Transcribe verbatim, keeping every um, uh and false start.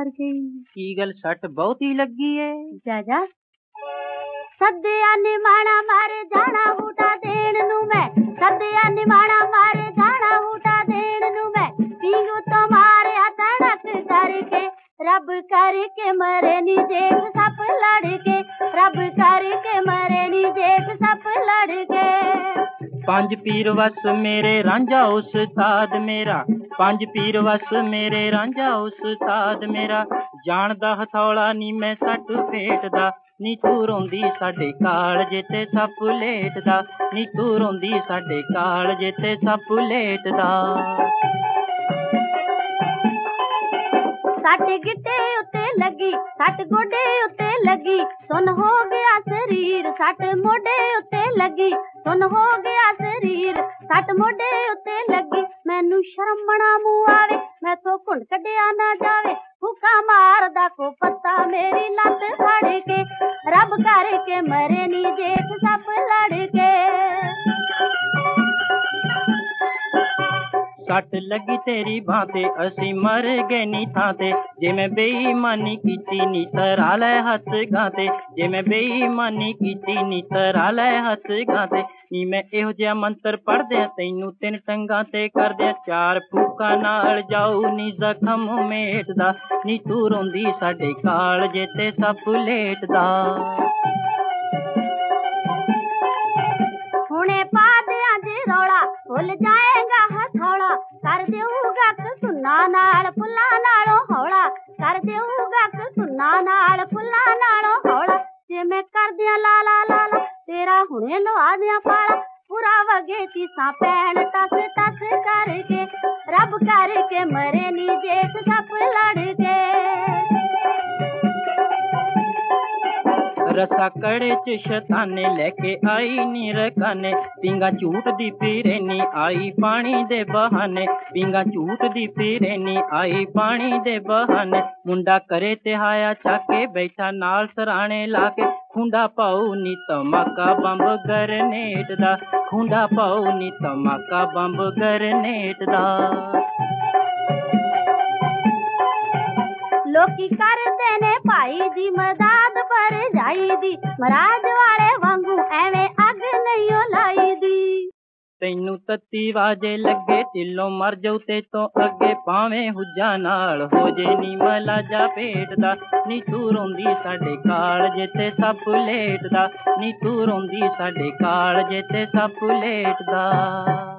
मर गई। की गल सट बहुत ही लगी है? जा जा सद्या निमाणा मारे जाना बूटा देण नू मैं, सद्या निमाणा मारे जाना बूटा देण नू मैं, पींगू तो मारे तड़क करके रब करके मरे नी देख सप लड़के, रब करके मरे नी देख सप लड़के। पंज पीर वस मेरे रांझा उस्ताद मेरा, पंज पीर वस मेरे रांझा उस्ताद मेरा, जानदा हथौला नी मैं सट फेटदा, नी तू रोंदी साडे कालजे ते सप लेटदा, नी तू रोंदी साडे कालजे ते सप लेटदा। सट गिट्टे उत्ते लगी, सट गोडे उत्ते लगी, सुन हो गया शरीर, सट मोढे उत्ते लगी, सुन हो गया शरीर, सट मोढे उत्ते लगी। मैनू शर्म बना मुँह आवे, मैं तो घुंड कढ़िया ना जावे, फूका मारदा को पत्ता मेरी लत फड़ के, रब करके मरे नी देख सप लड़के। सट लगी तेरी भांते असी मर गए नी थांते, जे मैं बेईमानी कीती नी तरा लै हथ गाते, जे मैं बेईमानी कीती नी तरा लै हथ गाते, नी मैं इहो जिहा मंत्र पढ़ दिया तैनू तिन टंगां ते कर दिया चार फूका नाल जाऊ नी जखम मेटदा, नी तू रोंदी साडे कालजे ते सप लेटदा। हुणे पा दिया जे रौला भुल जाएगा हथौड़ा, कर देऊगा सुन्ना नाल फुल्ला नालों हौला, कर देऊगा सुन्ना नाल फुल्ला नालों हौला, जे मैं कर दिया लाला लाला तेरा हुणे लवा दिया पाला, पूरा वगे तीसा पैन टस टस करके, रब करके मरे नी देख सप लड़के। रसा कड़े च शताने लेके आई नी रकाने, पींगा झूठ दी पीरे नी आई पानी दे बहाने, पींगा झूठ दी पीरे नी आई पानी दे बहाने, मुंडा करे तिहाया चाके बैठा नाल सराणे लाके, खुंडा पाऊ नी धमाका बंब गरनेट दा, खुंडा पाऊ नी धमाका बंब गरनेट दा। लोकी करदे ने भाई दी मदद पर जाई दी, महाराज वाले वांगू एवें अग नहीं लाई दी। तैनू तत्ती वाजे लगे ढिलों मर जाऊ ते तो अगे, भावें हुज्जा नाल हो जे नी मलाजा पेटदा, नी तू रोंदी साडे कालजे ते सप लेटदा, नी तू रोंदी साडे कालजे ते सप लेटदा।